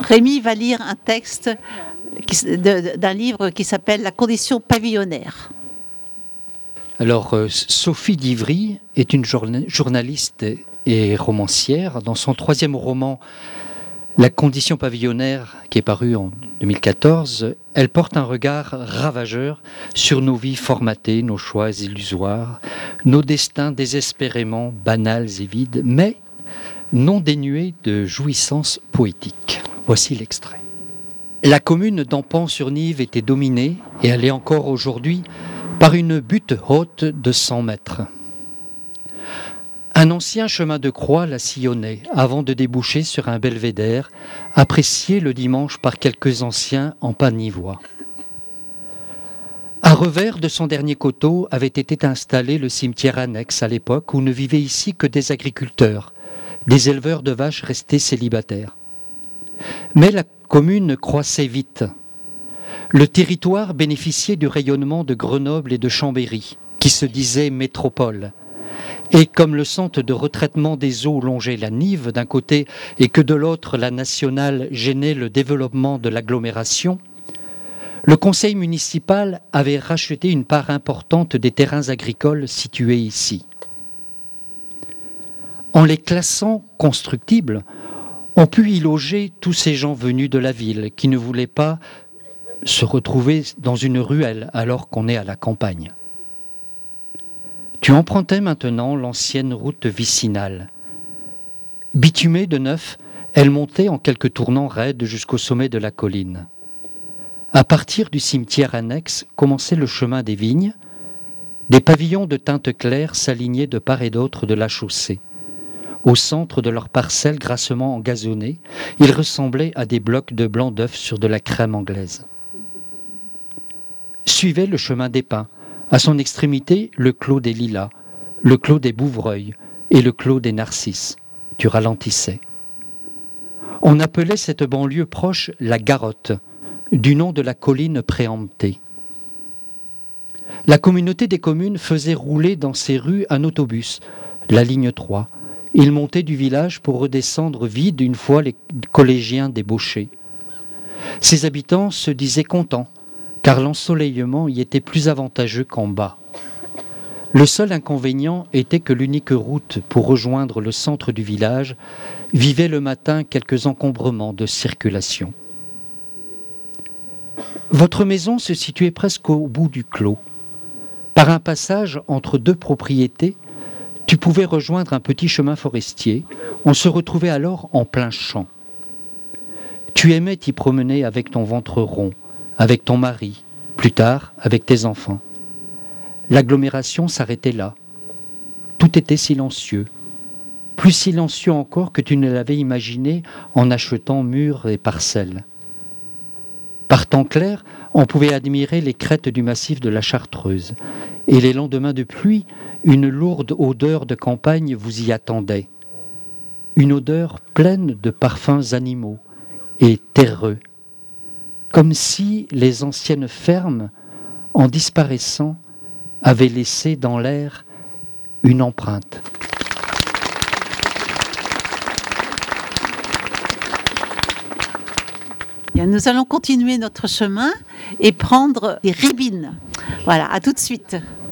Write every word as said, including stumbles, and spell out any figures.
Rémi va lire un texte qui, de, d'un livre qui s'appelle « La condition pavillonnaire ». Alors, euh, Sophie d'Ivry est une journa- journaliste et romancière. Dans son troisième roman, La condition pavillonnaire, qui est paru en deux mille quatorze, elle porte un regard ravageur sur nos vies formatées, nos choix illusoires, nos destins désespérément banals et vides, mais non dénués de jouissance poétique. Voici l'extrait. La commune d'Ampan-sur-Nive était dominée, et elle est encore aujourd'hui, par une butte haute de cent mètres. Un ancien chemin de croix la sillonnait avant de déboucher sur un belvédère, apprécié le dimanche par quelques anciens en panivois. À revers de son dernier coteau avait été installé le cimetière annexe à l'époque où ne vivaient ici que des agriculteurs, des éleveurs de vaches restés célibataires. Mais la commune croissait vite. Le territoire bénéficiait du rayonnement de Grenoble et de Chambéry, qui se disaient métropole. Et comme le centre de retraitement des eaux longeait la Nive d'un côté et que de l'autre la nationale gênait le développement de l'agglomération, le conseil municipal avait racheté une part importante des terrains agricoles situés ici. En les classant constructibles, on put y loger tous ces gens venus de la ville qui ne voulaient pas se retrouver dans une ruelle alors qu'on est à la campagne. Tu empruntais maintenant l'ancienne route vicinale. Bitumée de neuf, elle montait en quelques tournants raides jusqu'au sommet de la colline. À partir du cimetière annexe commençait le chemin des vignes. Des pavillons de teinte claire s'alignaient de part et d'autre de la chaussée. Au centre de leurs parcelles grassement engazonnées, ils ressemblaient à des blocs de blanc d'œuf sur de la crème anglaise. Suivait le chemin des pins. À son extrémité, le clos des lilas, le clos des bouvreuils et le clos des narcisses. Tu ralentissais. On appelait cette banlieue proche la Garotte, du nom de la colline préemptée. La communauté des communes faisait rouler dans ces rues un autobus, la ligne trois. Il montait du village pour redescendre vide une fois les collégiens débauchés. Ses habitants se disaient contents, car l'ensoleillement y était plus avantageux qu'en bas. Le seul inconvénient était que l'unique route pour rejoindre le centre du village vivait le matin quelques encombrements de circulation. Votre maison se situait presque au bout du clos. Par un passage entre deux propriétés, tu pouvais rejoindre un petit chemin forestier. On se retrouvait alors en plein champ. Tu aimais t'y promener avec ton ventre rond, avec ton mari, plus tard avec tes enfants. L'agglomération s'arrêtait là. Tout était silencieux. Plus silencieux encore que tu ne l'avais imaginé en achetant murs et parcelles. Par temps clair, on pouvait admirer les crêtes du massif de la Chartreuse. Et les lendemains de pluie, une lourde odeur de campagne vous y attendait. Une odeur pleine de parfums animaux et terreux. Comme si les anciennes fermes, en disparaissant, avaient laissé dans l'air une empreinte. Bien, nous allons continuer notre chemin et prendre des ribines. Voilà, à tout de suite.